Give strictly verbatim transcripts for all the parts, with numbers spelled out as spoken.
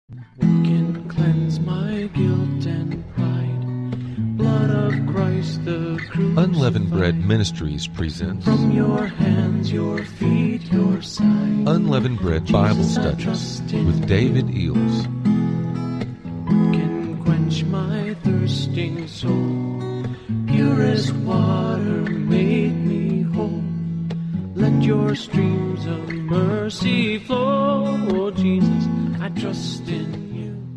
What can cleanse my guilt and pride? Blood of Christ the crucified. Unleavened Bread Ministries presents From your hands, your feet, your side. Unleavened Bread Bible Studies with David Eels. What can quench my thirsting soul? Purest water make me whole. Let your streams of mercy flow. Oh, Jesus, I trust in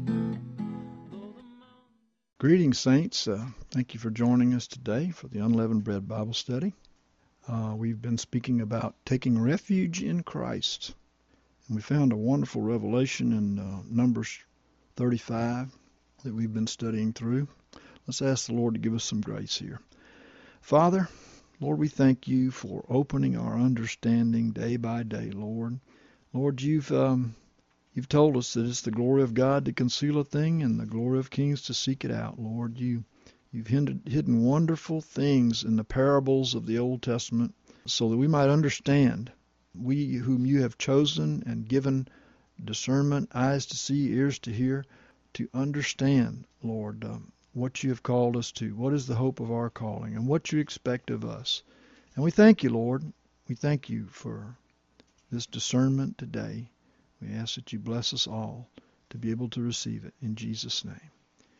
you. Greetings, saints. Uh, thank you for joining us today for the Unleavened Bread Bible Study. Uh, we've been speaking about taking refuge in Christ. And we found a wonderful revelation in uh, Numbers thirty-five that we've been studying through. Let's ask the Lord to give us some grace here. Father, Lord, we thank you for opening our understanding day by day, Lord. Lord, you've um, you've told us that it's the glory of God to conceal a thing and the glory of kings to seek it out, Lord. You, you've hidden, hidden wonderful things in the parables of the Old Testament so that we might understand, we whom you have chosen and given discernment, eyes to see, ears to hear, to understand, Lord, um, what you have called us to, what is the hope of our calling, and what you expect of us. And we thank you, Lord. We thank you for this discernment today. We ask that you bless us all to be able to receive it in Jesus' name.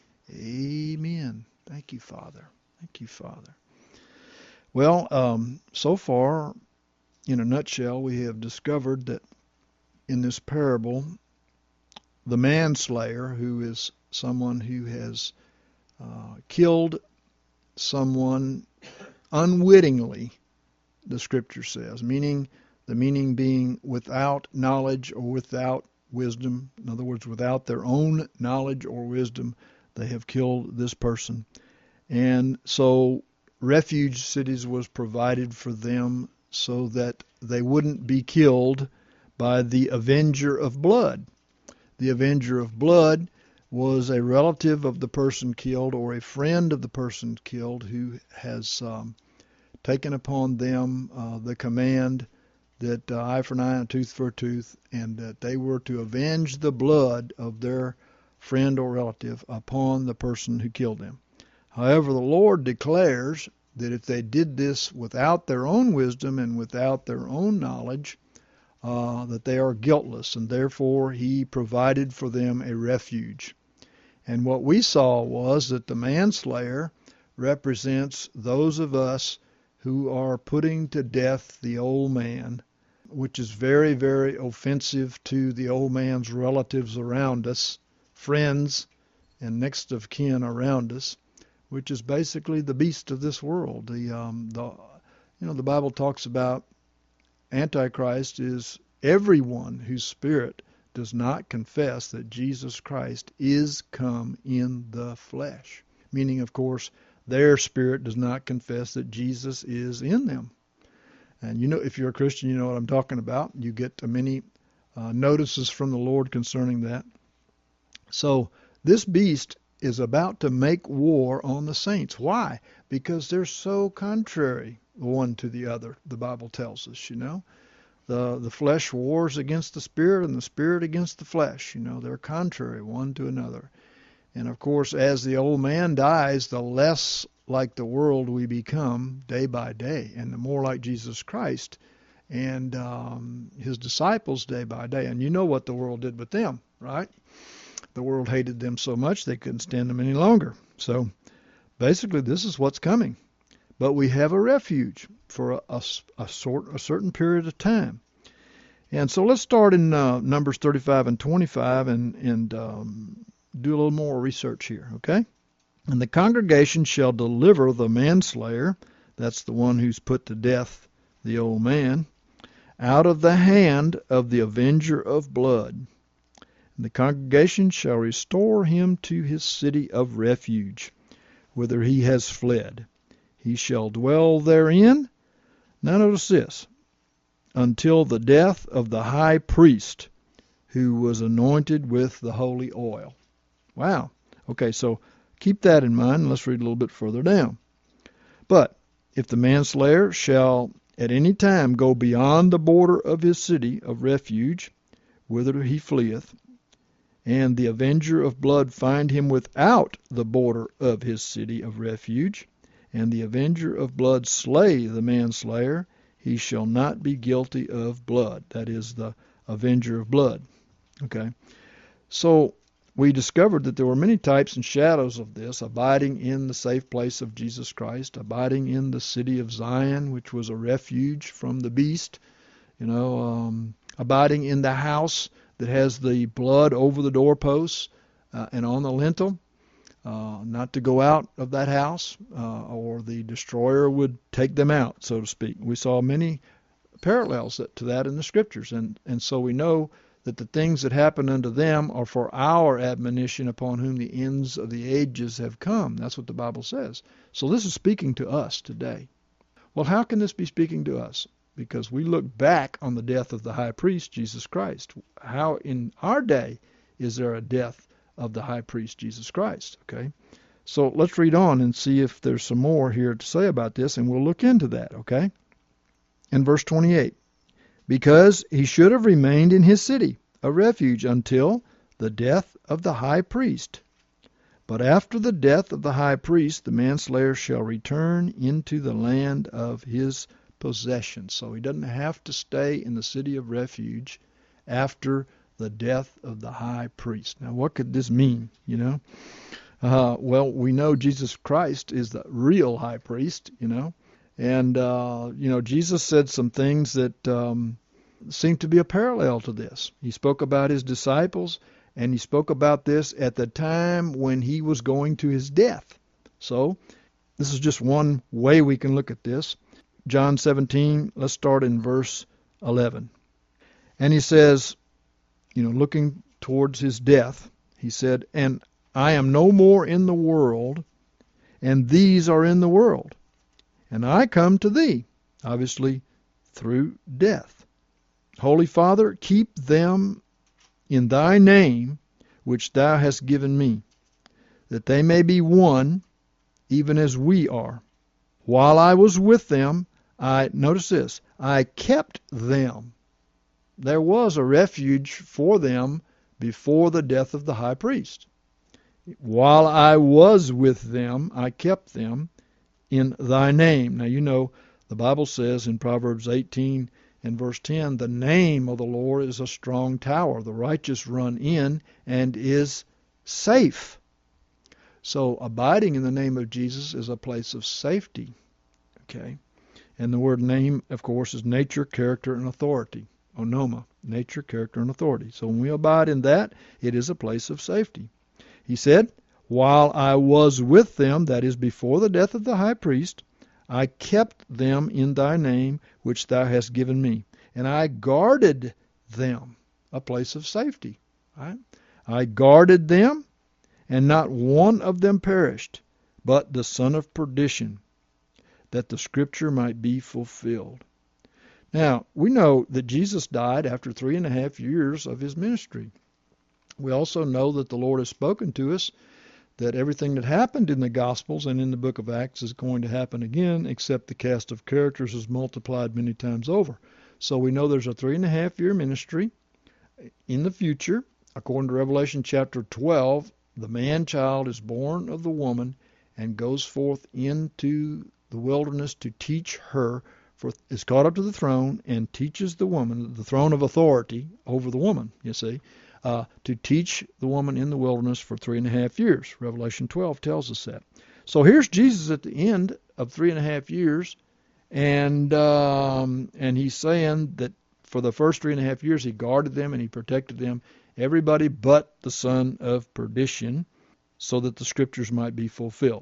Amen. Thank you, Father. Thank you, Father. Well, um, so far, in a nutshell, we have discovered that in this parable, the manslayer, who is someone who has uh, killed someone unwittingly, the Scripture says, meaning the meaning being without knowledge or without wisdom. In other words, without their own knowledge or wisdom, they have killed this person. And so refuge cities was provided for them so that they wouldn't be killed by the avenger of blood. The avenger of blood was a relative of the person killed or a friend of the person killed who has um, taken upon them uh, the command that uh, eye for an eye and a tooth for a tooth, and that they were to avenge the blood of their friend or relative upon the person who killed them. However, the Lord declares that if they did this without their own wisdom and without their own knowledge, uh, that they are guiltless, and therefore he provided for them a refuge. And what we saw was that the manslayer represents those of us who are putting to death the old man, which is very, very offensive to the old man's relatives around us, friends and next of kin around us, which is basically the beast of this world. The, um, the, you know, the Bible talks about Antichrist is everyone whose spirit does not confess that Jesus Christ is come in the flesh. Meaning, of course, their spirit does not confess that Jesus is in them. And you know, if you're a Christian, you know what I'm talking about. You get many uh, notices from the Lord concerning that. So this beast is about to make war on the saints. Why? Because they're so contrary one to the other, the Bible tells us, you know. The, the flesh wars against the spirit and the spirit against the flesh. You know, they're contrary one to another. And of course, as the old man dies, the less like the world we become day by day, and the more like Jesus Christ and um, his disciples day by day. And you know what the world did with them, right? The world hated them so much they couldn't stand them any longer. So basically, this is what's coming. But we have a refuge for a, a, a, sort, a certain period of time. And so let's start in uh, Numbers thirty-five and twenty-five and, and um, do a little more research here, okay? And the congregation shall deliver the manslayer, that's the one who's put to death the old man, out of the hand of the avenger of blood. And the congregation shall restore him to his city of refuge, whither he has fled. He shall dwell therein, now notice this, until the death of the high priest who was anointed with the holy oil. Wow. Okay, so keep that in mind. Let's read a little bit further down. But if the manslayer shall at any time go beyond the border of his city of refuge, whither he fleeth, and the avenger of blood find him without the border of his city of refuge, and the avenger of blood slay the manslayer, he shall not be guilty of blood. That is the avenger of blood. Okay. So we discovered that there were many types and shadows of this: abiding in the safe place of Jesus Christ, abiding in the city of Zion, which was a refuge from the beast, you know, um, abiding in the house that has the blood over the doorposts uh, and on the lintel, uh, not to go out of that house, uh, or the destroyer would take them out, so to speak. We saw many parallels to that in the Scriptures, and, and so we know that the things that happen unto them are for our admonition, upon whom the ends of the ages have come. That's what the Bible says. So this is speaking to us today. Well, how can this be speaking to us? Because we look back on the death of the high priest, Jesus Christ. How in our day is there a death of the high priest, Jesus Christ? Okay, so let's read on and see if there's some more here to say about this, and we'll look into that, okay? In verse twenty-eight, because he should have remained in his city, a refuge, until the death of the high priest. But after the death of the high priest, the manslayer shall return into the land of his possession. So he doesn't have to stay in the city of refuge after the death of the high priest. Now, what could this mean, you know? Uh, well, we know Jesus Christ is the real high priest, you know. And, uh, you know, Jesus said some things that um, seem to be a parallel to this. He spoke about his disciples, and he spoke about this at the time when he was going to his death. So this is just one way we can look at this. John seventeen, let's start in verse eleven. And he says, you know, looking towards his death, he said, and I am no more in the world, and these are in the world. And I come to thee, obviously through death. Holy Father, keep them in thy name, which thou hast given me, that they may be one, even as we are. While I was with them, I, notice this, I kept them. There was a refuge for them before the death of the high priest. While I was with them, I kept them in thy name. Now, you know, the Bible says in Proverbs eighteen and verse ten, the name of the Lord is a strong tower. The righteous run in and is safe. So abiding in the name of Jesus is a place of safety. Okay? And the word name, of course, is nature, character, and authority. Onoma, nature, character, and authority. So when we abide in that, it is a place of safety. He said, while I was with them, that is before the death of the high priest, I kept them in thy name, which thou hast given me. And I guarded them, a place of safety. Right? I guarded them, and not one of them perished, but the son of perdition, that the scripture might be fulfilled. Now, we know that Jesus died after three and a half years of his ministry. We also know that the Lord has spoken to us that everything that happened in the Gospels and in the book of Acts is going to happen again, except the cast of characters is multiplied many times over. So we know there's a three and a half year ministry in the future. According to Revelation chapter twelve, the man-child is born of the woman and goes forth into the wilderness to teach her, for is caught up to the throne and teaches the woman, the throne of authority over the woman, you see, uh, to teach the woman in the wilderness for three and a half years. Revelation twelve tells us that. So here's Jesus at the end of three and a half years, and um, and he's saying that for the first three and a half years he guarded them and he protected them, everybody but the son of perdition, so that the scriptures might be fulfilled.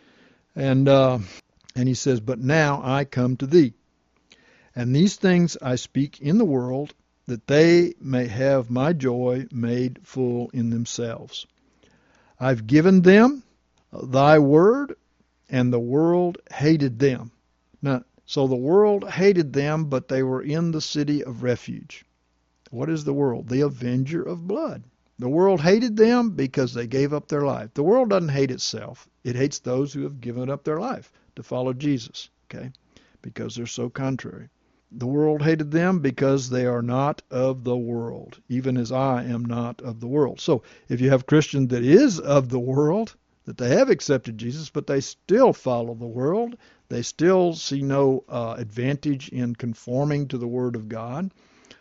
And uh, and he says, but now I come to thee. And these things I speak in the world, that they may have my joy made full in themselves. I've given them thy word, and the world hated them. Now, so the world hated them, but they were in the city of refuge. What is the world? The avenger of blood. The world hated them because they gave up their life. The world doesn't hate itself. It hates those who have given up their life to follow Jesus, okay, because they're so contrary. The world hated them because they are not of the world, even as I am not of the world. So if you have a Christian that is of the world, that they have accepted Jesus, but they still follow the world, they still see no uh, advantage in conforming to the Word of God,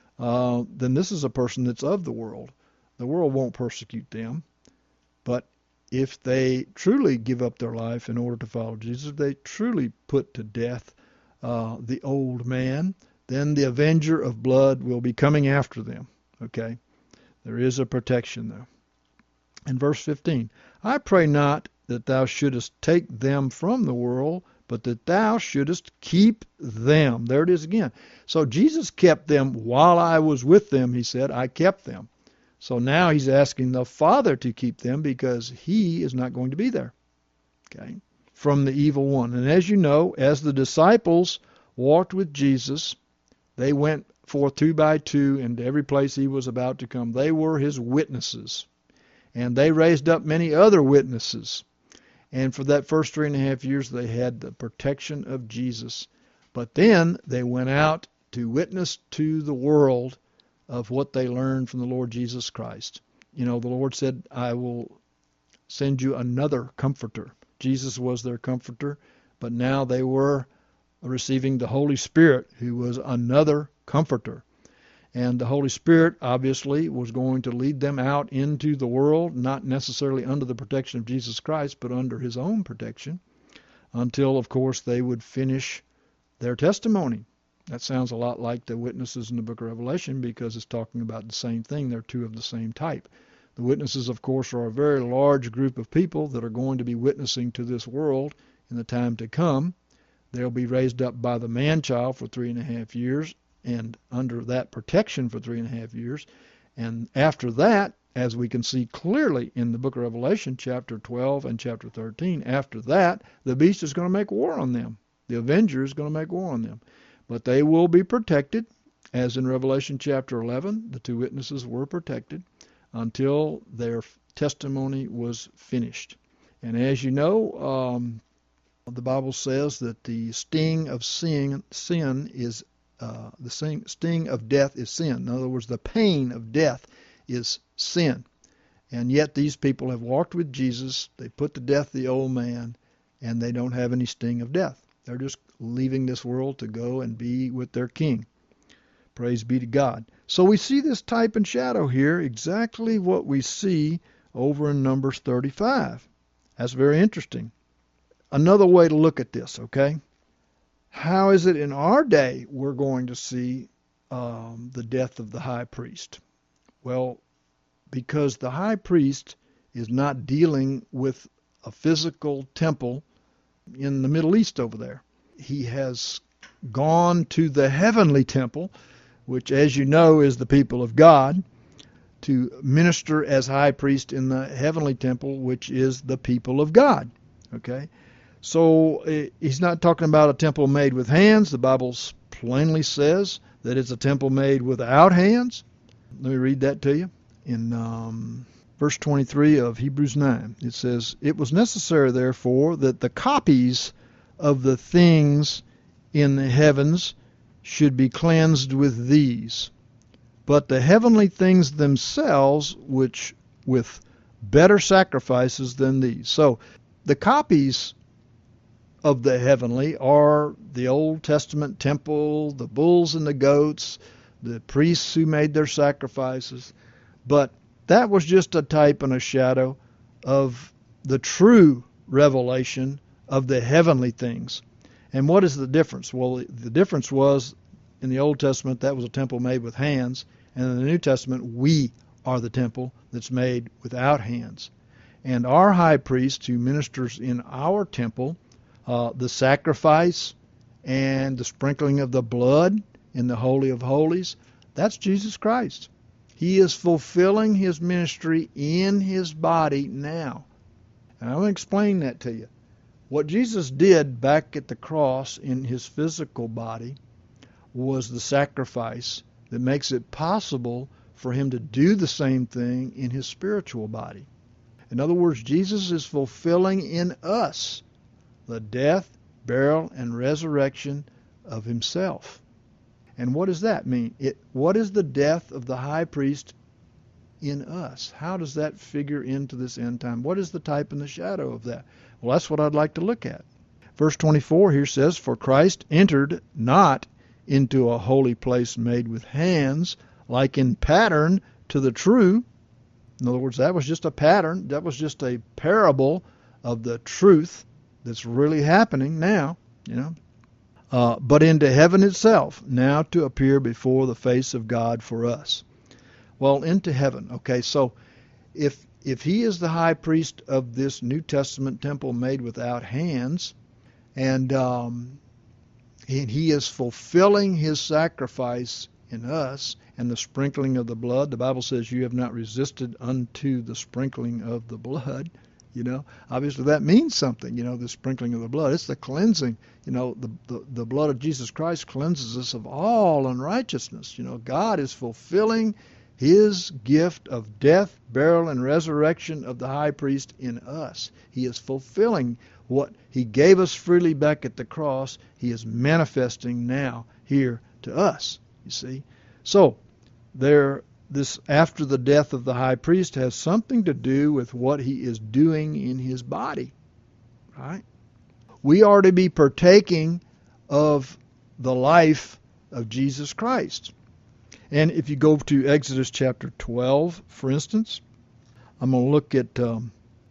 uh, then this is a person that's of the world. The world won't persecute them. But if they truly give up their life in order to follow Jesus, if they truly put to death uh, the old man, then the avenger of blood will be coming after them. Okay? There is a protection, though. In verse fifteen, I pray not that thou shouldest take them from the world, but that thou shouldest keep them. There it is again. So Jesus kept them while I was with them, he said. I kept them. So now he's asking the Father to keep them because he is not going to be there. Okay? From the evil one. And as you know, as the disciples walked with Jesus, they went forth two by two into every place he was about to come. They were his witnesses. And they raised up many other witnesses. And for that first three and a half years, they had the protection of Jesus. But then they went out to witness to the world of what they learned from the Lord Jesus Christ. You know, the Lord said, I will send you another comforter. Jesus was their comforter, but now they were receiving the Holy Spirit, who was another comforter. And the Holy Spirit, obviously, was going to lead them out into the world, not necessarily under the protection of Jesus Christ, but under his own protection, until, of course, they would finish their testimony. That sounds a lot like the witnesses in the book of Revelation because it's talking about the same thing. They're two of the same type. The witnesses, of course, are a very large group of people that are going to be witnessing to this world in the time to come. They'll be raised up by the man-child for three and a half years and under that protection for three and a half years. And after that, as we can see clearly in the book of Revelation, chapter twelve and chapter thirteen, after that, the beast is going to make war on them. The avenger is going to make war on them. But they will be protected, as in Revelation chapter eleven, the two witnesses were protected until their testimony was finished. And as you know, um, the Bible says that the sting of sin, sin is uh, the sting of death is sin. In other words, the pain of death is sin. And yet these people have walked with Jesus. They put to death the old man, and they don't have any sting of death. They're just leaving this world to go and be with their King. Praise be to God. So we see this type and shadow here, exactly what we see over in Numbers thirty-five. That's very interesting. Another way to look at this, okay? How is it in our day we're going to see um, the death of the high priest? Well, because the high priest is not dealing with a physical temple in the Middle East over there. He has gone to the heavenly temple, which, as you know, is the people of God, to minister as high priest in the heavenly temple, which is the people of God. Okay? So uh, he's not talking about a temple made with hands. The Bible plainly says that it's a temple made without hands. Let me read that to you. In um, verse twenty-three of Hebrews nine, it says, "It was necessary, therefore, that the copies of the things in the heavens should be cleansed with these, but the heavenly things themselves, which with better sacrifices than these." So the copies of the heavenly are the Old Testament temple, the bulls and the goats, the priests who made their sacrifices. But that was just a type and a shadow of the true revelation of the heavenly things. And what is the difference? Well, the difference was in the Old Testament that was a temple made with hands, and in the New Testament we are the temple that's made without hands. And our high priest who ministers in our temple, uh, the sacrifice and the sprinkling of the blood in the Holy of Holies, that's Jesus Christ. He is fulfilling his ministry in his body now. And I'm going to explain that to you. What Jesus did back at the cross in his physical body was the sacrifice that makes it possible for him to do the same thing in his spiritual body. In other words, Jesus is fulfilling in us the death, burial, and resurrection of himself. And what does that mean? It, what is the death of the high priest in us? How does that figure into this end time? What is the type and the shadow of that? Well, that's what I'd like to look at. Verse twenty-four here says, "For Christ entered not into a holy place made with hands, like in pattern to the true." In other words, that was just a pattern. That was just a parable of the truth that's really happening now, you know. Uh, but into heaven itself, now to appear before the face of God for us. Well, into heaven. Okay, so if if he is the high priest of this New Testament temple made without hands, and um, he, he is fulfilling his sacrifice in us and the sprinkling of the blood. The Bible says you have not resisted unto the sprinkling of the blood. You know, obviously that means something, you know, the sprinkling of the blood. It's the cleansing. You know, the, the, the blood of Jesus Christ cleanses us of all unrighteousness. You know, God is fulfilling his gift of death, burial, and resurrection of the high priest in us. He is fulfilling what he gave us freely back at the cross. He is manifesting now here to us, you see. So, there, this after the death of the high priest has something to do with what he is doing in his body, right? We are to be partaking of the life of Jesus Christ. And if you go to Exodus chapter twelve, for instance, I'm going to look at um,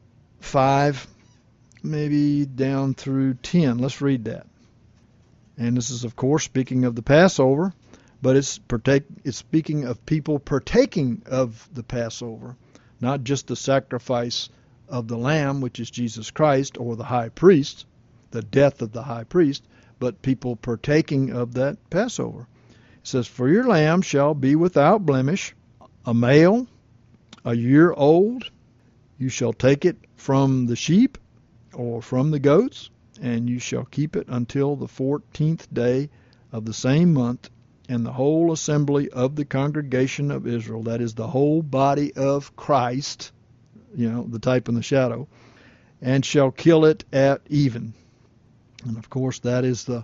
five, maybe down through ten. Let's read that. And this is, of course, speaking of the Passover, but it's partake. It's speaking of people partaking of the Passover, not just the sacrifice of the Lamb, which is Jesus Christ, or the high priest, the death of the high priest, but people partaking of that Passover. It says, "For your lamb shall be without blemish, a male, a year old. You shall take it from the sheep or from the goats, and you shall keep it until the fourteenth day of the same month, and the whole assembly of the congregation of Israel," that is the whole body of Christ, you know, the type and the shadow, "and shall kill it at even." And of course, that is the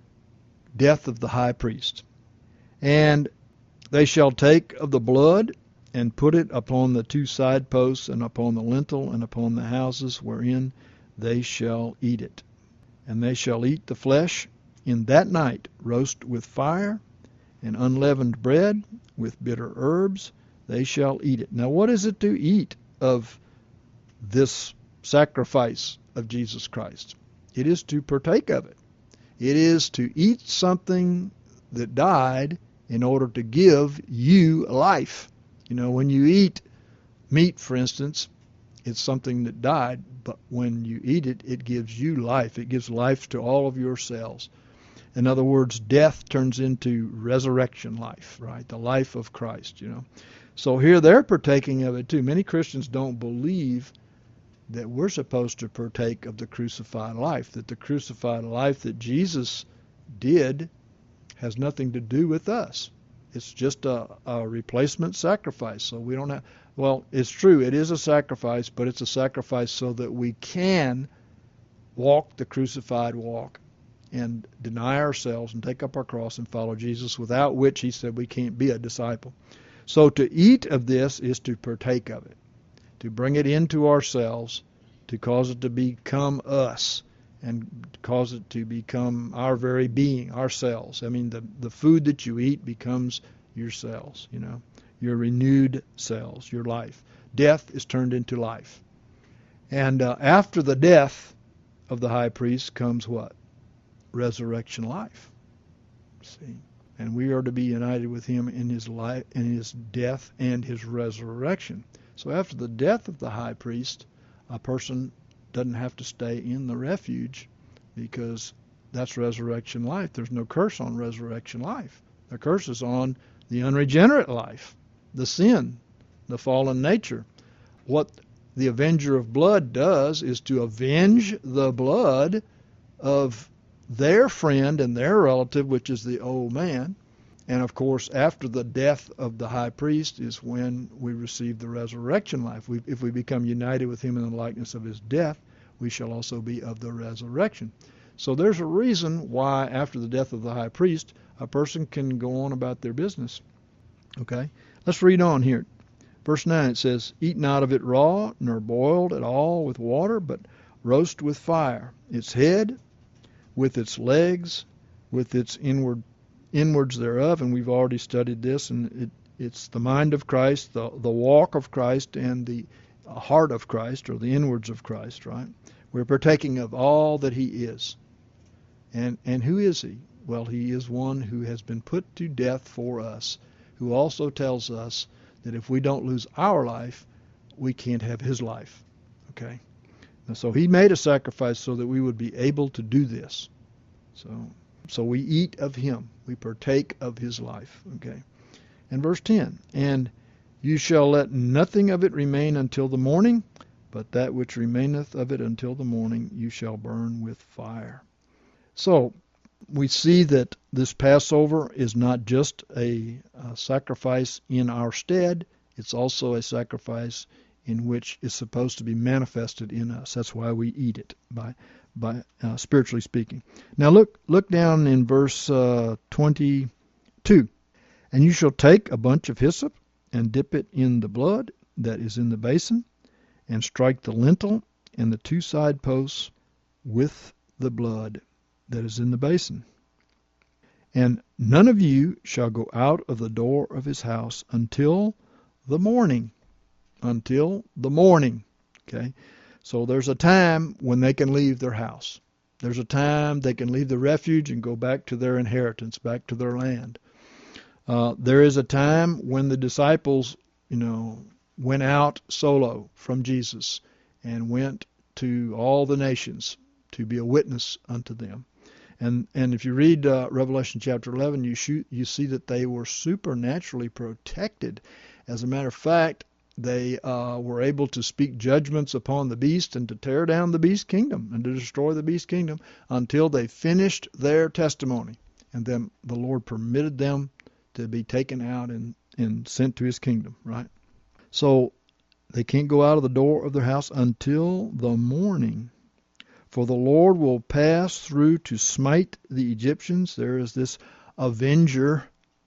death of the high priest. "And they shall take of the blood and put it upon the two side posts and upon the lintel and upon the houses wherein they shall eat it. And they shall eat the flesh in that night, roast with fire, and unleavened bread with bitter herbs. They shall eat it." Now, what is it to eat of this sacrifice of Jesus Christ? It is to partake of it. It is to eat something that died in order to give you life. You know, when you eat meat, for instance, it's something that died, but when you eat it, it gives you life. It gives life to all of your cells. In other words, death turns into resurrection life, right? The life of Christ, you know. So here they're partaking of it too. Many Christians don't believe that we're supposed to partake of the crucified life, that the crucified life that Jesus did has nothing to do with us. It's just a, a replacement sacrifice. So we don't have, well, it's true, it is a sacrifice, but it's a sacrifice so that we can walk the crucified walk and deny ourselves and take up our cross and follow Jesus, without which he said we can't be a disciple. So to eat of this is to partake of it, to bring it into ourselves, to cause it to become us, and cause it to become our very being, our cells. I mean, the, the food that you eat becomes your cells, you know, your renewed cells, your life. Death is turned into life. And uh, after the death of the high priest comes what? Resurrection life. See? And we are to be united with him in his life, in his death and his resurrection. So after the death of the high priest, a person doesn't have to stay in the refuge, because that's resurrection life. There's no curse on resurrection life. The curse is on the unregenerate life, the sin, the fallen nature. What the avenger of blood does is to avenge the blood of their friend and their relative, which is the old man. And of course, after the death of the high priest is when we receive the resurrection life. We, if we become united with him in the likeness of his death, we shall also be of the resurrection. So there's a reason why after the death of the high priest, a person can go on about their business. Okay? Let's read on here. Verse nine, it says, Eat not of it raw, nor boiled at all with water, but roast with fire, its head, with its legs, with its inward inwards thereof. And we've already studied this, and it, it's the mind of Christ, the, the walk of Christ, and the heart of Christ, or the inwards of Christ, right? We're partaking of all that he is. And and who is he? Well, he is one who has been put to death for us, who also tells us that if we don't lose our life, we can't have his life. Okay? And so he made a sacrifice so that we would be able to do this. So so we eat of him. We partake of his life. Okay? And verse ten, And you shall let nothing of it remain until the morning, but that which remaineth of it until the morning you shall burn with fire. So we see that this Passover is not just a, a sacrifice in our stead, it's also a sacrifice in which is supposed to be manifested in us. That's why we eat it, by by uh, spiritually speaking. Now look look down in verse uh, twenty-two. And you shall take a bunch of hyssop, and dip it in the blood that is in the basin, and strike the lintel and the two side posts with the blood that is in the basin. And none of you shall go out of the door of his house until the morning. Until the morning. Okay? So there's a time when they can leave their house. There's a time they can leave the refuge and go back to their inheritance, back to their land. Uh, there is a time when the disciples, you know, went out solo from Jesus and went to all the nations to be a witness unto them. And and if you read uh, Revelation chapter eleven, you shoot, you see that they were supernaturally protected. As a matter of fact, they uh, were able to speak judgments upon the beast and to tear down the beast kingdom and to destroy the beast kingdom until they finished their testimony. And then the Lord permitted them to be taken out and, and sent to his kingdom, right? So they can't go out of the door of their house until the morning. For the Lord will pass through to smite the Egyptians. There is this avenger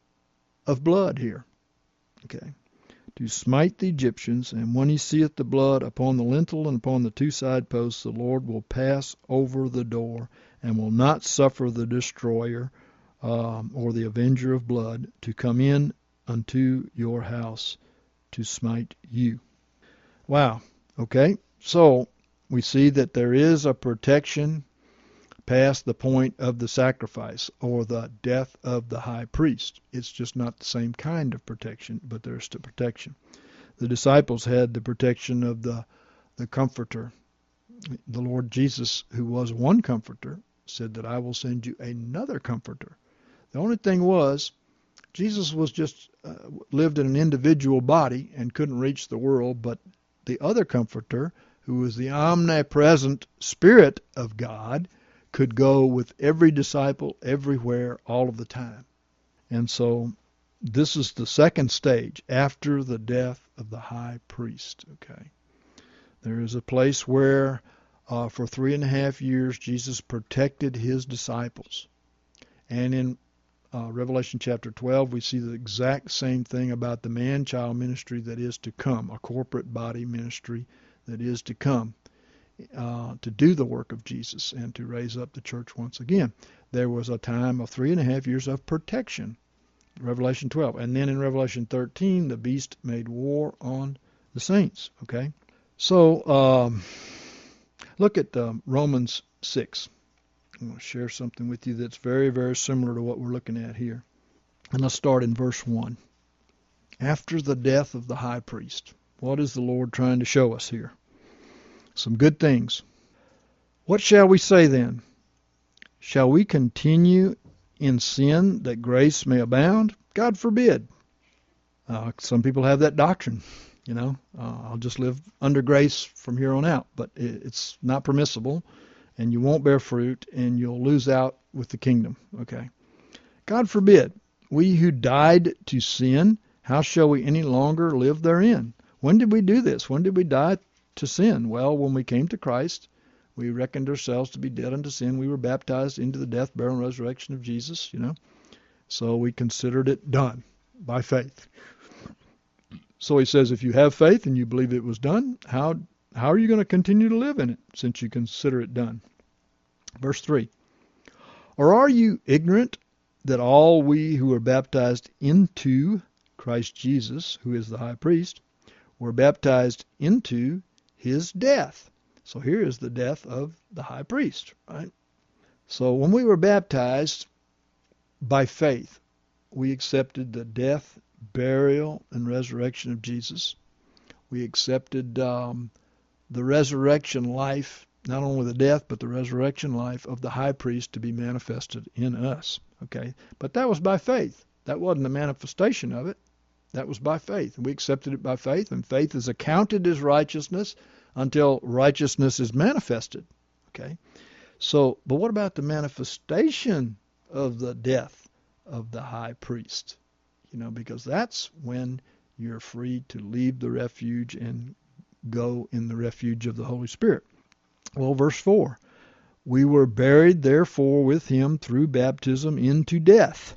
of blood here. Okay. To smite the Egyptians, and when he seeth the blood upon the lintel and upon the two side posts, the Lord will pass over the door, and will not suffer the destroyer Um, or the avenger of blood to come in unto your house to smite you. Wow. Okay. So we see that there is a protection past the point of the sacrifice or the death of the high priest. It's just not the same kind of protection, but there's the protection. The disciples had the protection of the, the comforter. The Lord Jesus, who was one comforter, said that I will send you another comforter. The only thing was, Jesus was just uh, lived in an individual body and couldn't reach the world, but the other comforter, who was the omnipresent Spirit of God, could go with every disciple everywhere all of the time. And so this is the second stage after the death of the high priest. Okay, there is a place where uh, for three and a half years Jesus protected his disciples. And in Uh, Revelation chapter twelve, we see the exact same thing about the man-child ministry that is to come, a corporate body ministry that is to come uh, to do the work of Jesus and to raise up the church once again. There was a time of three and a half years of protection, Revelation twelve. And then in Revelation thirteen, the beast made war on the saints. Okay? So um, look at um, Romans six. I'm going to share something with you that's very, very similar to what we're looking at here. And let's start in verse one. After the death of the high priest, what is the Lord trying to show us here? Some good things. What shall we say then? Shall we continue in sin that grace may abound? God forbid. Uh, some people have that doctrine. You know, uh, I'll just live under grace from here on out. But it, it's not permissible. And you won't bear fruit, and you'll lose out with the kingdom. Okay. God forbid. We who died to sin, how shall we any longer live therein? When did we do this? When did we die to sin? Well, when we came to Christ, we reckoned ourselves to be dead unto sin. We were baptized into the death, burial, and resurrection of Jesus, you know. So we considered it done by faith. So he says, if you have faith and you believe it was done, how how are you going to continue to live in it since you consider it done? Verse three. Or are you ignorant that all we who are baptized into Christ Jesus, who is the high priest, were baptized into his death? So here is the death of the high priest, right? So when we were baptized by faith, we accepted the death, burial, and resurrection of Jesus. We accepted um, the resurrection life, not only the death, but the resurrection life of the high priest to be manifested in us. Okay, but that was by faith. That wasn't a manifestation of it. That was by faith. We accepted it by faith, and faith is accounted as righteousness until righteousness is manifested. Okay, so, but what about the manifestation of the death of the high priest? You know, because that's when you're free to leave the refuge and go in the refuge of the Holy Spirit. Well, verse four, we were buried therefore with him through baptism into death,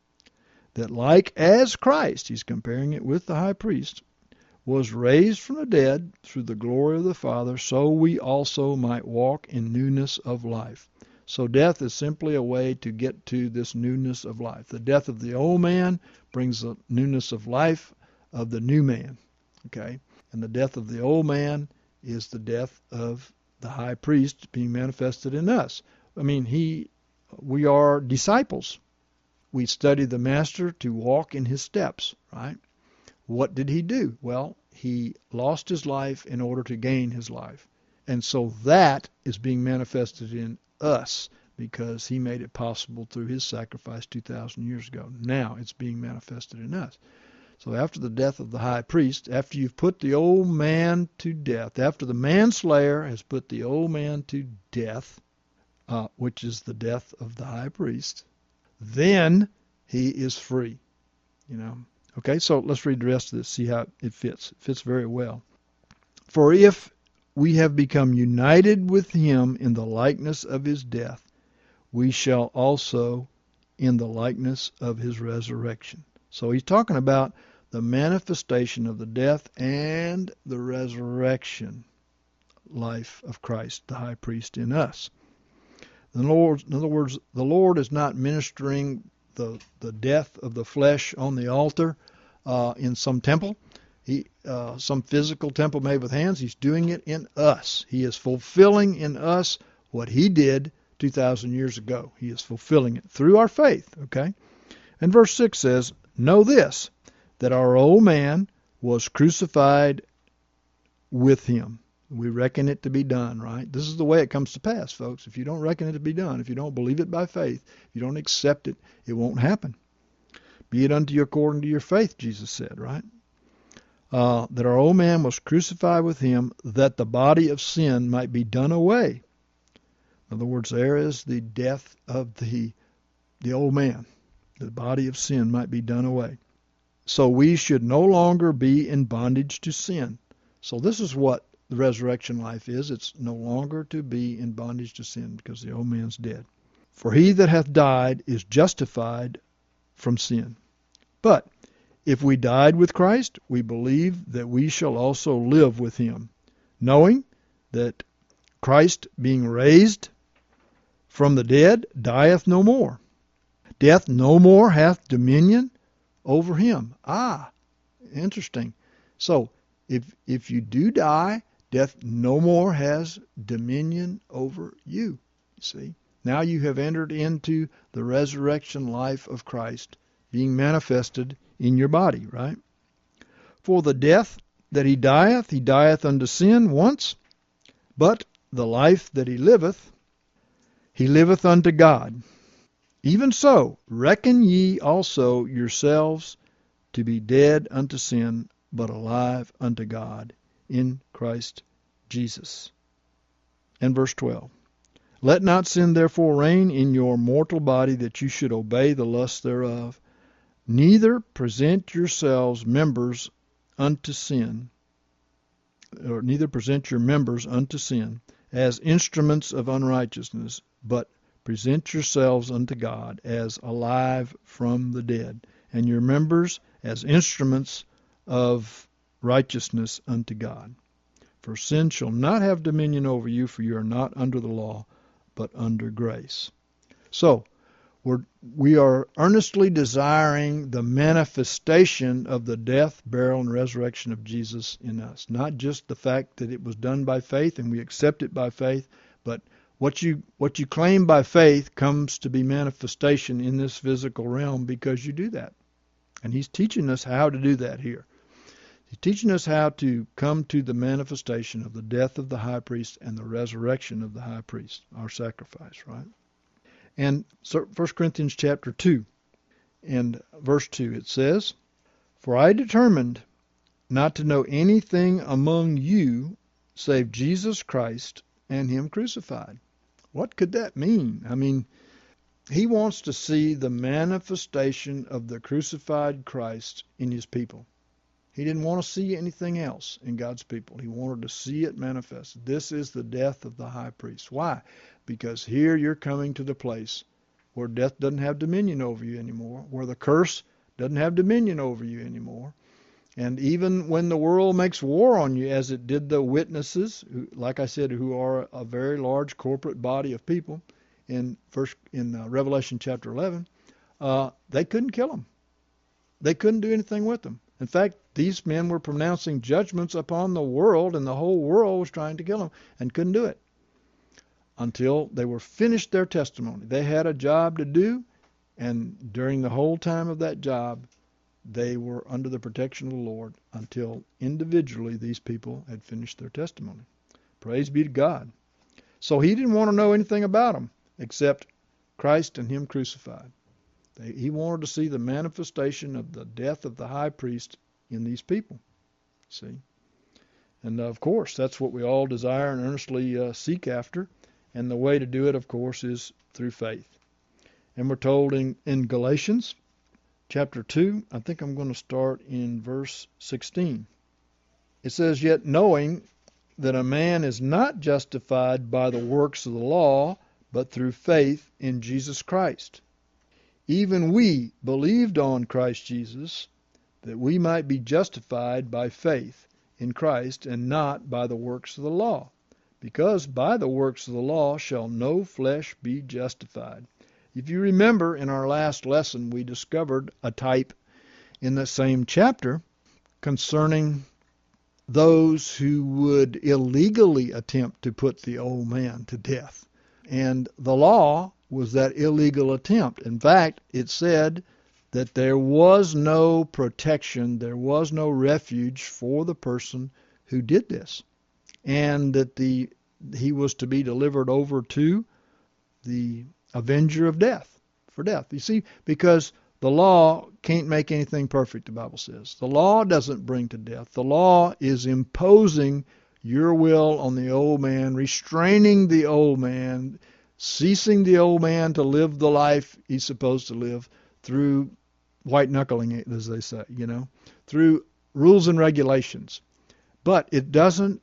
that like as Christ, he's comparing it with the high priest, was raised from the dead through the glory of the Father, so we also might walk in newness of life. So death is simply a way to get to this newness of life. The death of the old man brings the newness of life of the new man. Okay? And the death of the old man is the death of the high priest being manifested in us. I mean, he, we are disciples. We study the master to walk in his steps, right? What did he do? Well, he lost his life in order to gain his life. And so that is being manifested in us because he made it possible through his sacrifice two thousand years ago. Now it's being manifested in us. So after the death of the high priest, after you've put the old man to death, after the manslayer has put the old man to death, uh, which is the death of the high priest, then he is free. You know. Okay, so let's read the rest of this, see how it fits. It fits very well. For if we have become united with him in the likeness of his death, we shall also in the likeness of his resurrection. So he's talking about the manifestation of the death and the resurrection life of Christ, the high priest in us. The Lord, in other words, the Lord is not ministering the, the death of the flesh on the altar uh, in some temple, he, uh, some physical temple made with hands. He's doing it in us. He is fulfilling in us what he did two thousand years ago. He is fulfilling it through our faith, okay? And verse six says, know this, that our old man was crucified with him. We reckon it to be done, right? This is the way it comes to pass, folks. If you don't reckon it to be done, if you don't believe it by faith, if you don't accept it, it won't happen. Be it unto you according to your faith, Jesus said, right? Uh, that our old man was crucified with him, that the body of sin might be done away. In other words, there is the death of the, the old man. The body of sin might be done away. So we should no longer be in bondage to sin. So this is what the resurrection life is. It's no longer to be in bondage to sin because the old man's dead. For he that hath died is justified from sin. But if we died with Christ, we believe that we shall also live with him, knowing that Christ, being raised from the dead, dieth no more. Death no more hath dominion over him. Ah, interesting. So if if you do die, death no more has dominion over you. You see? Now you have entered into the resurrection life of Christ being manifested in your body, right? For the death that he dieth, he dieth unto sin once, but the life that he liveth, he liveth unto God. Even so, reckon ye also yourselves to be dead unto sin, but alive unto God in Christ Jesus. And verse twelve. Let not sin therefore reign in your mortal body, that you should obey the lusts thereof. Neither present yourselves members unto sin, or neither present your members unto sin, as instruments of unrighteousness, but present yourselves unto God as alive from the dead, and your members as instruments of righteousness unto God. For sin shall not have dominion over you, for you are not under the law, but under grace. So, we're, we are earnestly desiring the manifestation of the death, burial, and resurrection of Jesus in us. Not just the fact that it was done by faith and we accept it by faith, but what you what you claim by faith comes to be manifestation in this physical realm because you do that. And he's teaching us how to do that here. He's teaching us how to come to the manifestation of the death of the high priest and the resurrection of the high priest, our sacrifice, right? And First Corinthians chapter two and verse two, it says, For I determined not to know anything among you save Jesus Christ and him crucified. What could that mean? I mean, he wants to see the manifestation of the crucified Christ in his people. He didn't want to see anything else in God's people. He wanted to see it manifest. This is the death of the high priest. Why? Because here you're coming to the place where death doesn't have dominion over you anymore, where the curse doesn't have dominion over you anymore. And even when the world makes war on you, as it did the witnesses, who, like I said, who are a very large corporate body of people, in first in uh, Revelation chapter eleven, uh, they couldn't kill them. They couldn't do anything with them. In fact, these men were pronouncing judgments upon the world, and the whole world was trying to kill them and couldn't do it until they were finished their testimony. They had a job to do, and during the whole time of that job, they were under the protection of the Lord until individually these people had finished their testimony. Praise be to God. So he didn't want to know anything about them except Christ and him crucified. They, he wanted to see the manifestation of the death of the high priest in these people. See? And of course, that's what we all desire and earnestly uh, seek after. And the way to do it, of course, is through faith. And we're told in, in Galatians chapter two, I think I'm going to start in verse sixteen. It says, Yet knowing that a man is not justified by the works of the law, but through faith in Jesus Christ. Even we believed on Christ Jesus, that we might be justified by faith in Christ, and not by the works of the law. Because by the works of the law shall no flesh be justified. If you remember, in our last lesson, we discovered a type in the same chapter concerning those who would illegally attempt to put the old man to death. And the law was that illegal attempt. In fact, it said that there was no protection, there was no refuge for the person who did this, and that the he was to be delivered over to the avenger of death, for death. You see, because the law can't make anything perfect, the Bible says. The law doesn't bring to death. The law is imposing your will on the old man, restraining the old man, ceasing the old man to live the life he's supposed to live through white-knuckling it, as they say, you know, through rules and regulations. But it doesn't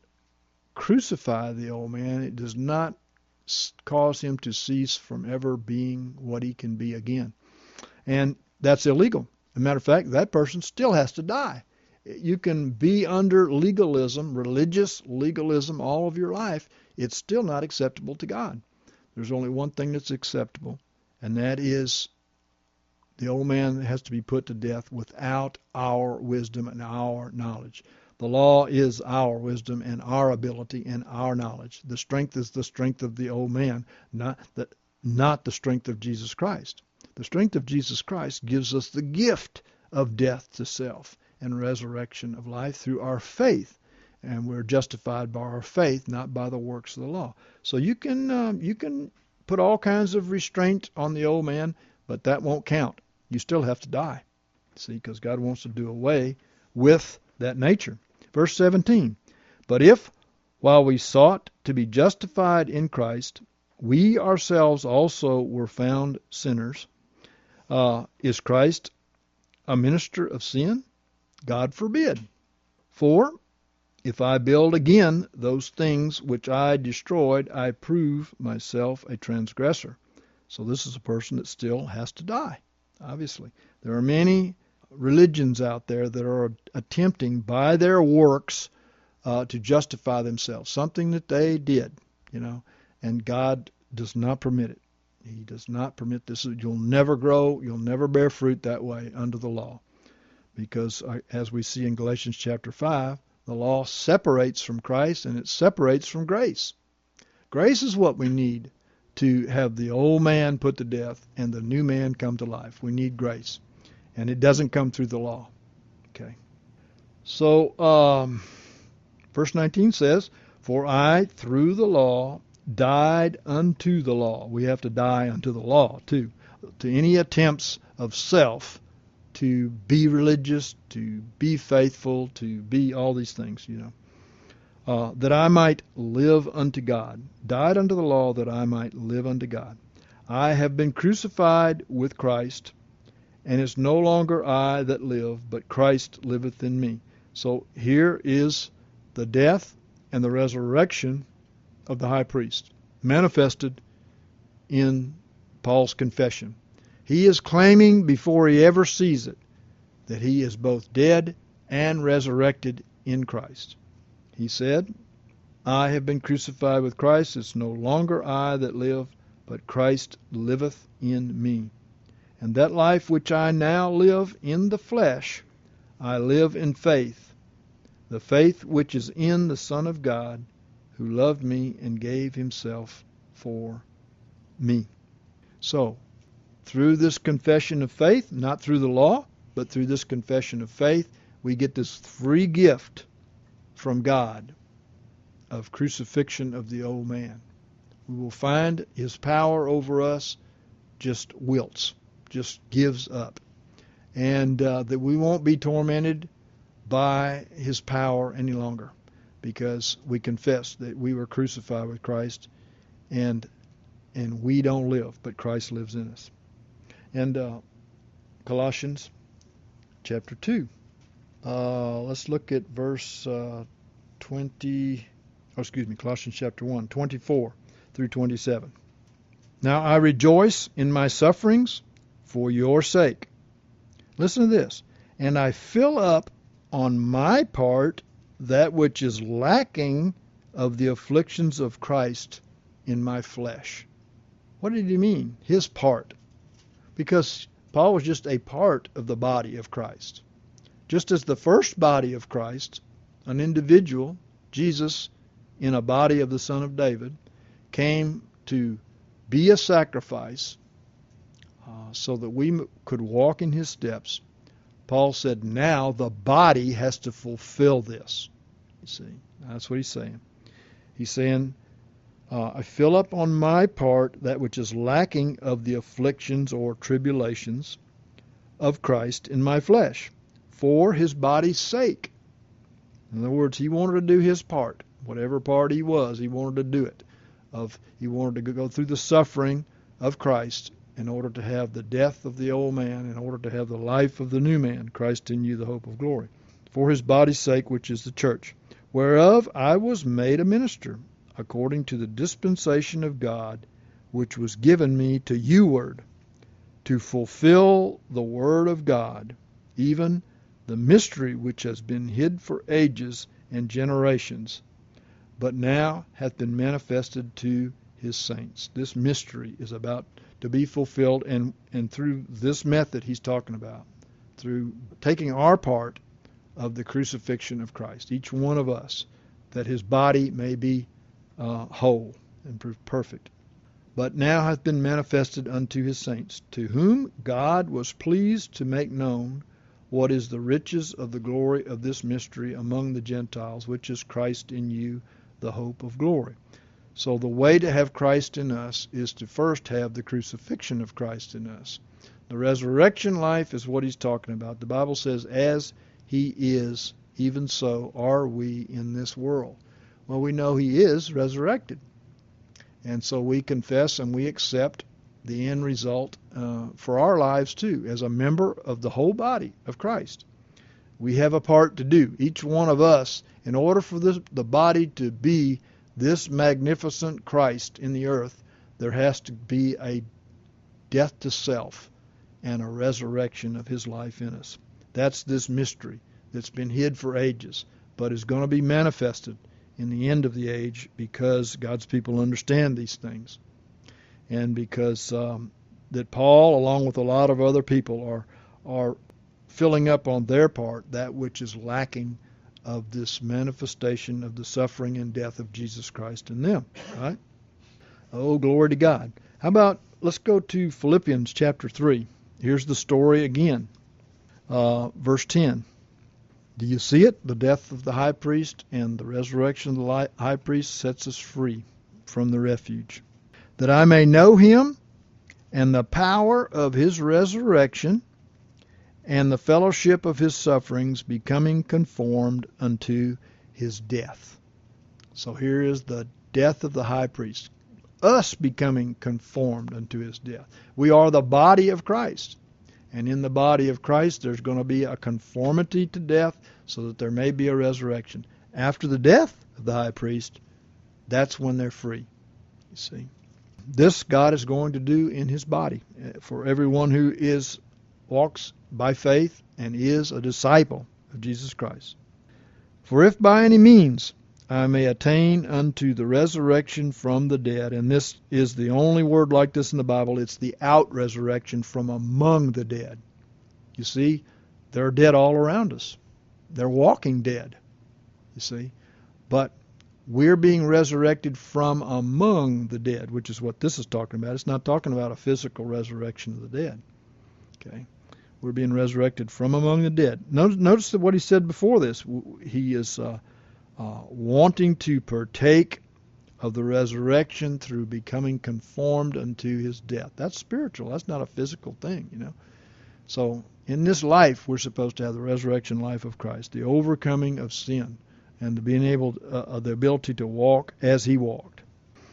crucify the old man. It does not cause him to cease from ever being what he can be again. And that's illegal. As a matter of fact, that person still has to die. You can be under legalism, religious legalism, all of your life. It's still not acceptable to God. There's only one thing that's acceptable, and that is the old man has to be put to death without our wisdom and our knowledge. The law is our wisdom and our ability and our knowledge. The strength is the strength of the old man, not the, not the strength of Jesus Christ. The strength of Jesus Christ gives us the gift of death to self and resurrection of life through our faith. And we're justified by our faith, not by the works of the law. So you can uh, you can put all kinds of restraint on the old man, but that won't count. You still have to die. See, because God wants to do away with that nature. Verse seventeen, But if, while we sought to be justified in Christ, we ourselves also were found sinners, uh, is Christ a minister of sin? God forbid. For if I build again those things which I destroyed, I prove myself a transgressor. So this is a person that still has to die, obviously. There are many religions out there that are attempting by their works uh, to justify themselves, something that they did, you know, and God does not permit it. He does not permit this. You'll never grow, you'll never bear fruit that way under the law. Because uh, as we see in Galatians chapter five, the law separates from Christ and it separates from grace. Grace is what we need to have the old man put to death and the new man come to life. We need grace. And it doesn't come through the law. Okay. So, um, verse nineteen says, "For I, through the law, died unto the law." We have to die unto the law, too. To any attempts of self to be religious, to be faithful, to be all these things, you know. Uh, that I might live unto God. Died unto the law that I might live unto God. I have been crucified with Christ, and it's no longer I that live, but Christ liveth in me. So here is the death and the resurrection of the high priest, manifested in Paul's confession. He is claiming before he ever sees it that he is both dead and resurrected in Christ. He said, I have been crucified with Christ. It's no longer I that live, but Christ liveth in me. And that life which I now live in the flesh, I live in faith, the faith which is in the Son of God, who loved me and gave himself for me. So, through this confession of faith, not through the law, but through this confession of faith, we get this free gift from God of crucifixion of the old man. We will find his power over us just wilts, just gives up. And uh, that we won't be tormented by his power any longer, because we confess that we were crucified with Christ, and and we don't live, but Christ lives in us. And uh, Colossians chapter two. Uh, let's look at verse uh, twenty, oh, excuse me, Colossians chapter one, twenty-four through twenty-seven. Now I rejoice in my sufferings for your sake. Listen to this. And I fill up on my part that which is lacking of the afflictions of Christ in my flesh. What did he mean? His part. Because Paul was just a part of the body of Christ. Just as the first body of Christ, an individual, Jesus, in a body of the Son of David, came to be a sacrifice uh, so that we could walk in his steps. Paul said, now the body has to fulfill this. You see, that's what he's saying. He's saying, uh, I fill up on my part that which is lacking of the afflictions or tribulations of Christ in my flesh, for his body's sake. In other words, he wanted to do his part. Whatever part he was, he wanted to do it. Of He wanted to go through the suffering of Christ in order to have the death of the old man, in order to have the life of the new man, Christ in you, the hope of glory. For his body's sake, which is the church, whereof I was made a minister, according to the dispensation of God, which was given me to youward, to fulfill the word of God, even the mystery which has been hid for ages and generations, but now hath been manifested to his saints. This mystery is about to be fulfilled, and, and through this method he's talking about, through taking our part of the crucifixion of Christ, each one of us, that his body may be uh, whole and perfect. But now hath been manifested unto his saints, to whom God was pleased to make known what is the riches of the glory of this mystery among the Gentiles, which is Christ in you, the hope of glory. So the way to have Christ in us is to first have the crucifixion of Christ in us. The resurrection life is what he's talking about. The Bible says, as he is, even so are we in this world. Well, we know he is resurrected. And so we confess and we accept the end result uh, for our lives too, as a member of the whole body of Christ. We have a part to do, each one of us, in order for this, the body to be this magnificent Christ in the earth. There has to be a death to self and a resurrection of his life in us. That's this mystery that's been hid for ages, but is going to be manifested in the end of the age because God's people understand these things. And because um, that Paul, along with a lot of other people, are are filling up on their part that which is lacking of this manifestation of the suffering and death of Jesus Christ in them. Right? Oh, glory to God. How about, let's go to Philippians chapter three. Here's the story again. Uh, verse ten. Do you see it? The death of the high priest and the resurrection of the high priest sets us free from the refuge. That I may know him and the power of his resurrection and the fellowship of his sufferings, becoming conformed unto his death. So here is the death of the high priest. Us becoming conformed unto his death. We are the body of Christ. And in the body of Christ, there's going to be a conformity to death so that there may be a resurrection. After the death of the high priest, that's when they're free. You see, this God is going to do in his body for everyone who is walks by faith and is a disciple of Jesus Christ. For if by any means I may attain unto the resurrection from the dead, and this is the only word like this in the Bible, it's the out-resurrection from among the dead. You see, they're dead all around us. They're walking dead, you see. But we're being resurrected from among the dead, which is what this is talking about. It's not talking about a physical resurrection of the dead. Okay, we're being resurrected from among the dead. Notice, notice that what he said before this. He is uh, uh, wanting to partake of the resurrection through becoming conformed unto his death. That's spiritual. That's not a physical thing, you know. So in this life, we're supposed to have the resurrection life of Christ, the overcoming of sin, and the being able, uh, the ability to walk as he walked,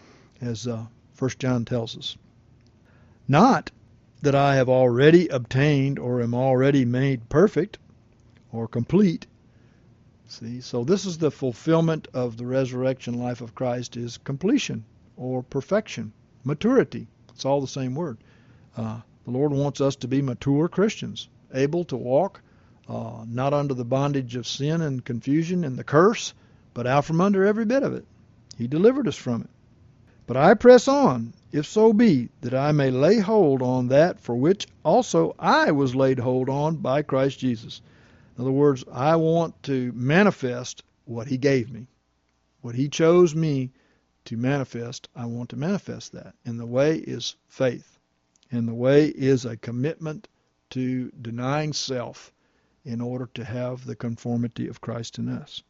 as uh, First John tells us. Not that I have already obtained or am already made perfect or complete. See, so this is the fulfillment of the resurrection life of Christ, is completion or perfection, maturity. It's all the same word. Uh, the Lord wants us to be mature Christians, able to walk uh, not under the bondage of sin and confusion and the curse, but out from under every bit of it. He delivered us from it. But I press on, if so be that I may lay hold on that for which also I was laid hold on by Christ Jesus. In other words, I want to manifest what he gave me. What he chose me to manifest, I want to manifest that. And the way is faith. And the way is a commitment to denying self in order to have the conformity of Christ in us.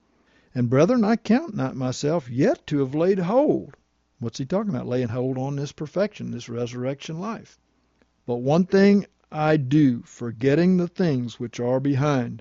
And brethren, I count not myself yet to have laid hold. What's he talking about? Laying hold on this perfection, this resurrection life. But one thing I do, forgetting the things which are behind,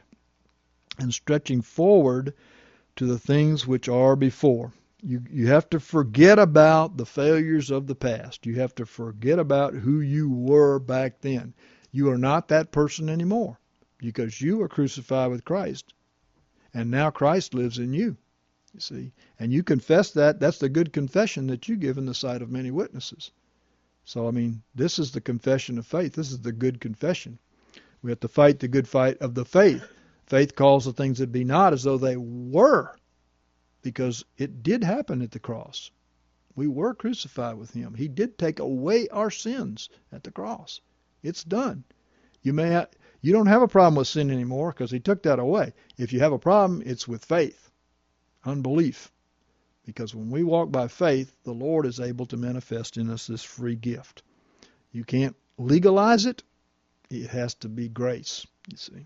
and stretching forward to the things which are before. You, you have to forget about the failures of the past. You have to forget about who you were back then. You are not that person anymore, because you are crucified with Christ, and now Christ lives in you. You see, and you confess that. That's the good confession that you give in the sight of many witnesses. So, I mean, this is the confession of faith. This is the good confession. We have to fight the good fight of the faith. Faith calls the things that be not as though they were, because it did happen at the cross. We were crucified with him. He did take away our sins at the cross. It's done. You may ha- you don't have a problem with sin anymore because he took that away. If you have a problem, it's with faith, unbelief. Because when we walk by faith, the Lord is able to manifest in us this free gift. You can't legalize it. It has to be grace, you see.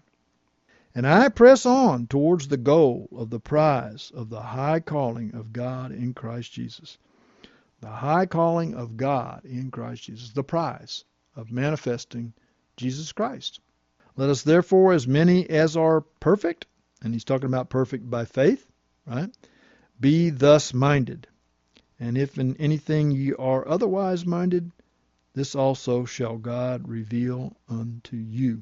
And I press on towards the goal of the prize of the high calling of God in Christ Jesus. The high calling of God in Christ Jesus. The prize of manifesting Jesus Christ. Let us therefore, as many as are perfect, and he's talking about perfect by faith, right? Be thus minded. And if in anything ye are otherwise minded, this also shall God reveal unto you.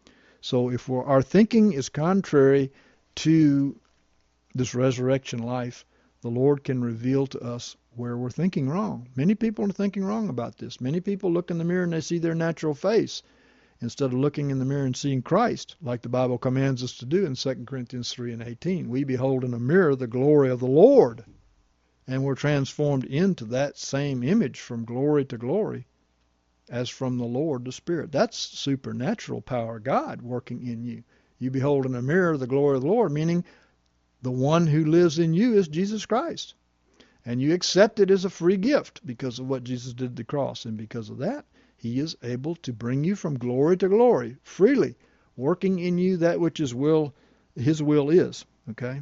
So if we're, our thinking is contrary to this resurrection life, the Lord can reveal to us where we're thinking wrong. Many people are thinking wrong about this. Many people look in the mirror and they see their natural face instead of looking in the mirror and seeing Christ, like the Bible commands us to do in Second Corinthians three and eighteen. We behold in a mirror the glory of the Lord, and we're transformed into that same image from glory to glory as from the Lord the Spirit. That's supernatural power of God working in you. You behold in a mirror the glory of the Lord, meaning the one who lives in you is Jesus Christ. And you accept it as a free gift because of what Jesus did at the cross. And because of that, he is able to bring you from glory to glory freely, working in you that which his will, his will is. Okay?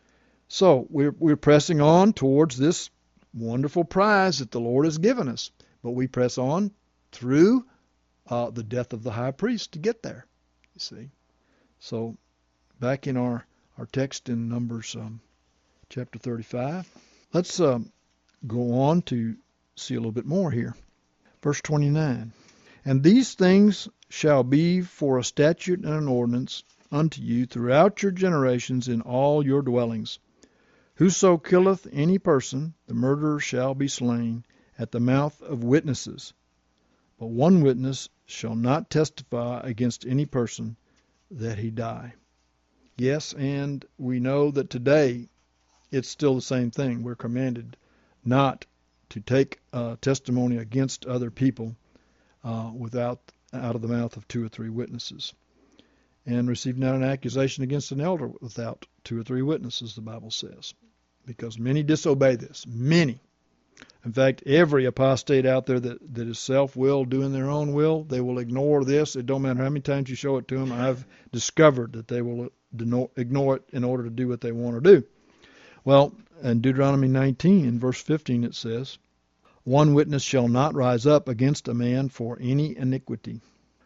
So we're, we're pressing on towards this wonderful prize that the Lord has given us. But we press on through uh, the death of the high priest to get there. You see? So back in our, our text in Numbers um, chapter thirty-five, let's um, go on to see a little bit more here. Verse twenty-nine, and these things shall be for a statute and an ordinance unto you throughout your generations in all your dwellings. Whoso killeth any person, the murderer shall be slain at the mouth of witnesses. But one witness shall not testify against any person that he die. Yes, and we know that today it's still the same thing. We're commanded not to take uh, testimony against other people uh, without out of the mouth of two or three witnesses. And receive not an accusation against an elder without two or three witnesses, the Bible says. Because many disobey this. Many. In fact, every apostate out there that, that is self-willed, doing their own will, they will ignore this. It don't matter how many times you show it to them. I've discovered that they will ignore it in order to do what they want to do. Well, in Deuteronomy nineteen, in verse fifteen, it says, one witness shall not rise up against a man for any iniquity,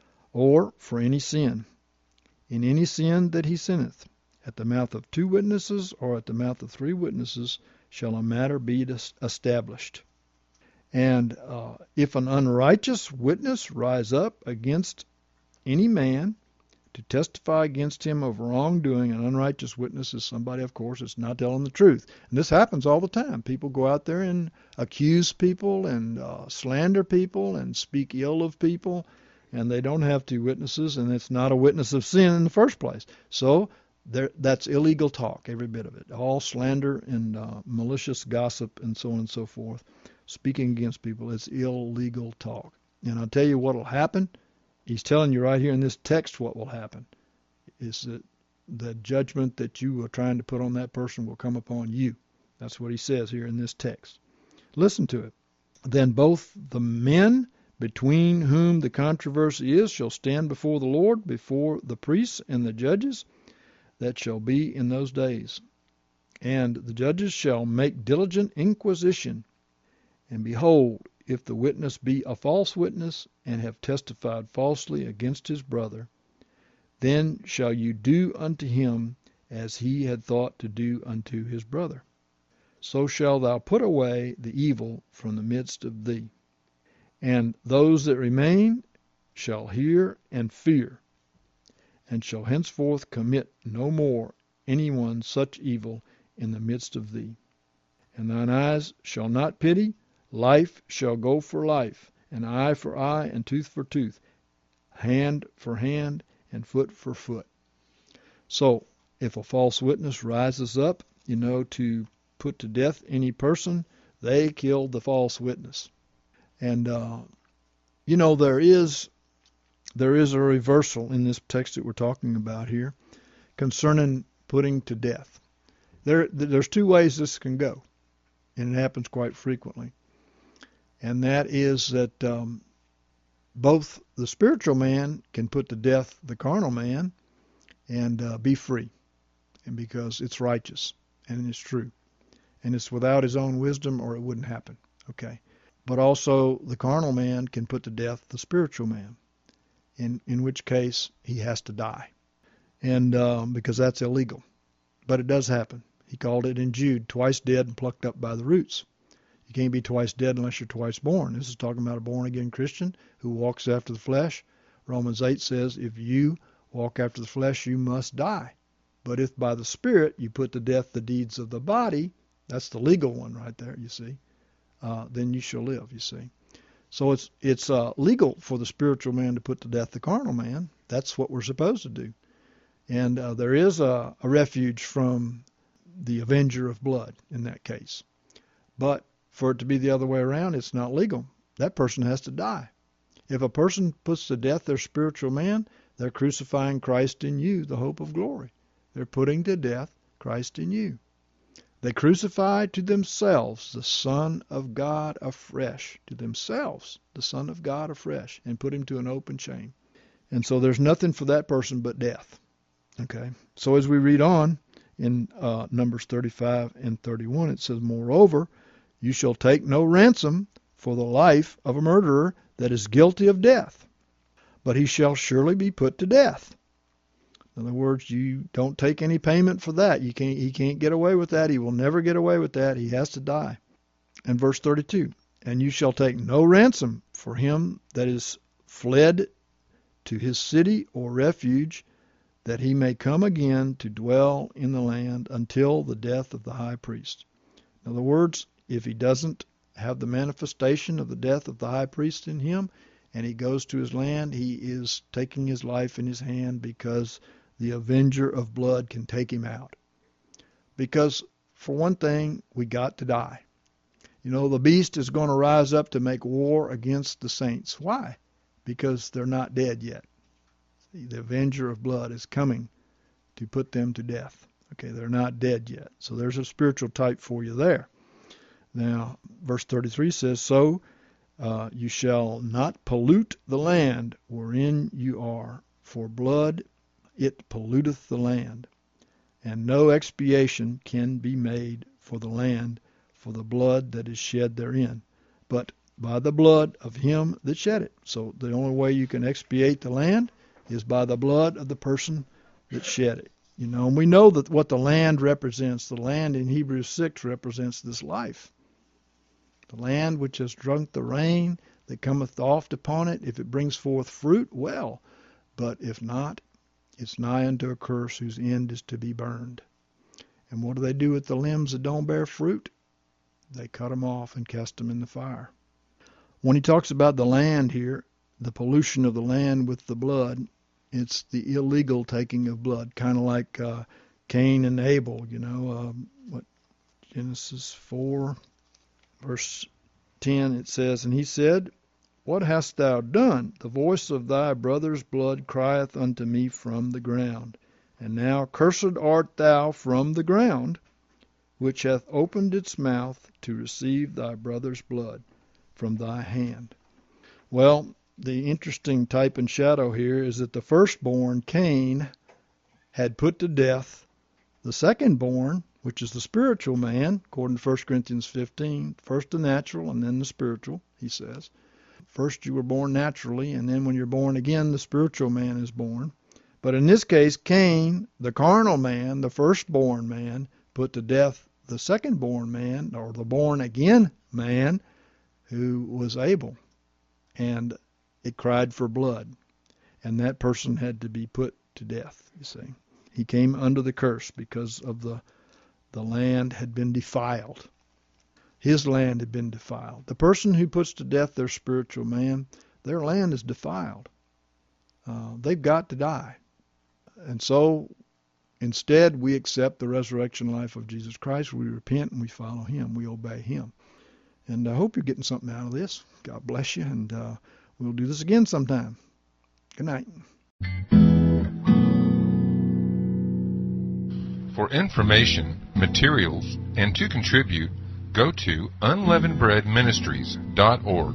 or for any sin, in any sin that he sinneth. At the mouth of two witnesses, or at the mouth of three witnesses, shall a matter be established. And uh, if an unrighteous witness rise up against any man to testify against him of wrongdoing, an unrighteous witness is somebody, of course, that's not telling the truth. And this happens all the time. People go out there and accuse people and uh, slander people and speak ill of people, and they don't have two witnesses, and it's not a witness of sin in the first place. So there, that's illegal talk, every bit of it. All slander and uh, malicious gossip and so on and so forth. Speaking against people is illegal talk. And I'll tell you what will happen. He's telling you right here in this text what will happen. Is that the judgment that you are trying to put on that person will come upon you. That's what he says here in this text. Listen to it. Then both the men between whom the controversy is shall stand before the Lord, before the priests and the judges that shall be in those days. And the judges shall make diligent inquisition. And behold, if the witness be a false witness, and have testified falsely against his brother, then shall you do unto him as he had thought to do unto his brother. So shalt thou put away the evil from the midst of thee. And those that remain shall hear and fear, and shall henceforth commit no more any one such evil in the midst of thee. And thine eyes shall not pity, life shall go for life, and eye for eye, and tooth for tooth, hand for hand, and foot for foot. So, if a false witness rises up, you know, to put to death any person, they killed the false witness. And, uh, you know, there is there is a reversal in this text that we're talking about here concerning putting to death. There, there's two ways this can go, and it happens quite frequently. And that is that um, both the spiritual man can put to death the carnal man and uh, be free, and because it's righteous and it's true. And it's without his own wisdom, or it wouldn't happen. Okay. But also the carnal man can put to death the spiritual man, in, in which case he has to die. And um, because that's illegal. But it does happen. He called it in Jude, twice dead and plucked up by the roots. You can't be twice dead unless you're twice born. This is talking about a born-again Christian who walks after the flesh. Romans eight says, if you walk after the flesh, you must die. But if by the Spirit you put to death the deeds of the body, that's the legal one right there, you see, uh, then you shall live, you see. So it's it's uh, legal for the spiritual man to put to death the carnal man. That's what we're supposed to do. And uh, there is a, a refuge from the avenger of blood in that case. But for it to be the other way around, it's not legal. That person has to die. If a person puts to death their spiritual man, they're crucifying Christ in you, the hope of glory. They're putting to death Christ in you. They crucify to themselves the Son of God afresh, to themselves the Son of God afresh, and put him to an open shame. And so there's nothing for that person but death. Okay. So as we read on in uh, Numbers thirty-five and thirty-one, it says, "Moreover, you shall take no ransom for the life of a murderer that is guilty of death, but he shall surely be put to death." In other words, you don't take any payment for that. You can't, he can't get away with that. He will never get away with that. He has to die. And verse thirty-two, "And you shall take no ransom for him that is fled to his city or refuge, that he may come again to dwell in the land until the death of the high priest." In other words, if he doesn't have the manifestation of the death of the high priest in him, and he goes to his land, he is taking his life in his hand, because the avenger of blood can take him out. Because, for one thing, we got to die. You know, the beast is going to rise up to make war against the saints. Why? Because they're not dead yet. The avenger of blood is coming to put them to death. Okay, they're not dead yet. So there's a spiritual type for you there. Now, verse thirty-three says, "So uh, you shall not pollute the land wherein you are, for blood it polluteth the land, and no expiation can be made for the land for the blood that is shed therein, but by the blood of him that shed it." So the only way you can expiate the land is by the blood of the person that shed it. You know, and we know that what the land represents. The land in Hebrews six represents this life. The land which has drunk the rain that cometh oft upon it, if it brings forth fruit, well, but if not, it's nigh unto a curse, whose end is to be burned. And what do they do with the limbs that don't bear fruit? They cut them off and cast them in the fire. When he talks about the land here, the pollution of the land with the blood, it's the illegal taking of blood, kind of like uh, Cain and Abel, you know, uh, what Genesis four, verse ten, it says, "And he said, What hast thou done? The voice of thy brother's blood crieth unto me from the ground. And now cursed art thou from the ground, which hath opened its mouth to receive thy brother's blood from thy hand." Well, the interesting type and shadow here is that the firstborn, Cain, had put to death the secondborn, which is the spiritual man, according to First Corinthians fifteen. First the natural and then the spiritual, he says. First you were born naturally, and then when you're born again, the spiritual man is born. But in this case, Cain, the carnal man, the firstborn man, put to death the secondborn man, or the born-again man, who was Abel. And it cried for blood. And that person had to be put to death, you see. He came under the curse because of the, the land had been defiled. His land had been defiled. The person who puts to death their spiritual man, their land is defiled. Uh, they've got to die. And so, instead, we accept the resurrection life of Jesus Christ. We repent and we follow him. We obey him. And I hope you're getting something out of this. God bless you, and uh, we'll do this again sometime. Good night. For information, materials, and to contribute, go to unleavened bread ministries dot org.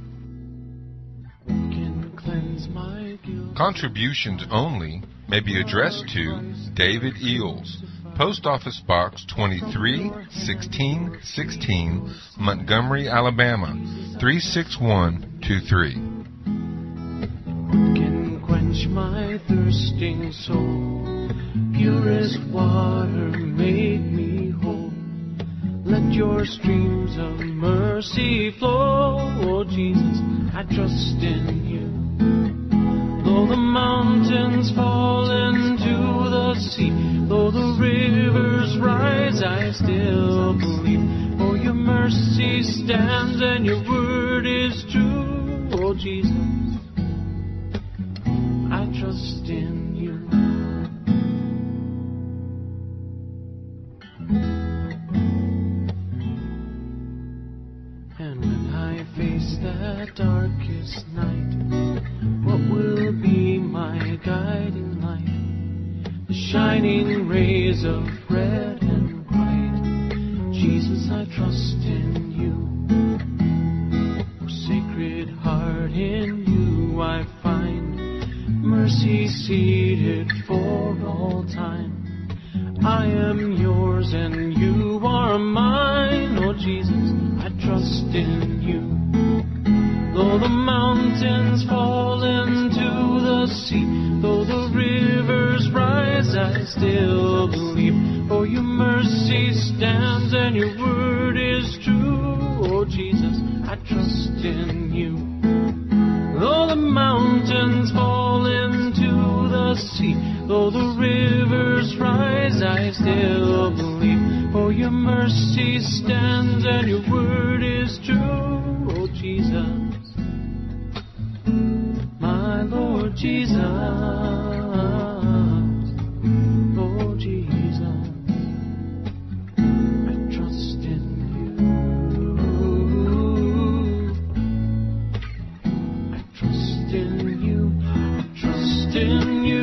Can cleanse my guilt. Contributions only may be addressed to David Eels, Post Office Box twenty-three sixteen sixteen, Montgomery, Alabama three six one two three. Can quench my thirsting soul. Purest water make me whole. Let your streams of mercy flow. Oh Jesus, I trust in you. Though the mountains fall into the the sea. Though the rivers rise, I still believe. For your mercy stands and your word is true. Oh Jesus, I trust in you. And when I face that darkest night, what will be my guiding light? The shining rays of red and white. Jesus, I trust in you. Oh, Sacred Heart, in you I find mercy seated for all time. I am yours and you are mine. Oh Jesus, I trust in you. Though the mountains fall into the sea, though the rivers rise, I still believe. For your mercy stands and your word is true. Oh Jesus, I trust in you. Though the mountains fall into the sea, though the rivers rise, I still believe. For your mercy stands and your word is true. Oh Jesus, my Lord Jesus, oh Jesus, I trust in you. I trust in you. I trust in you.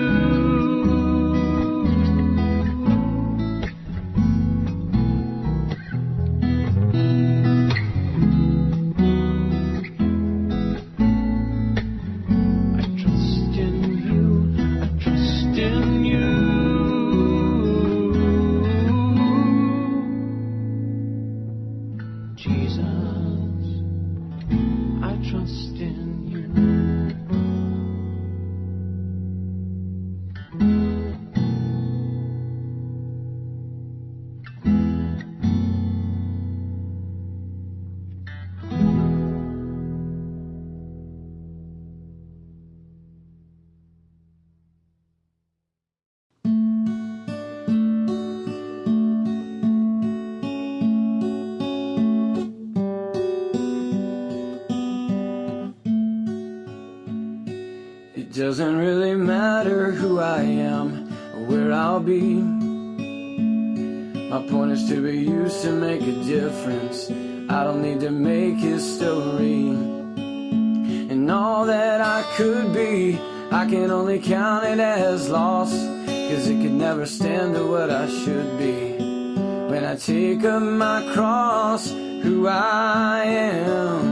It doesn't really matter who I am or where I'll be. My point is to be used to make a difference. I don't need to make history. And all that I could be, I can only count it as loss, 'cause it could never stand to what I should be. When I take up my cross, who I am,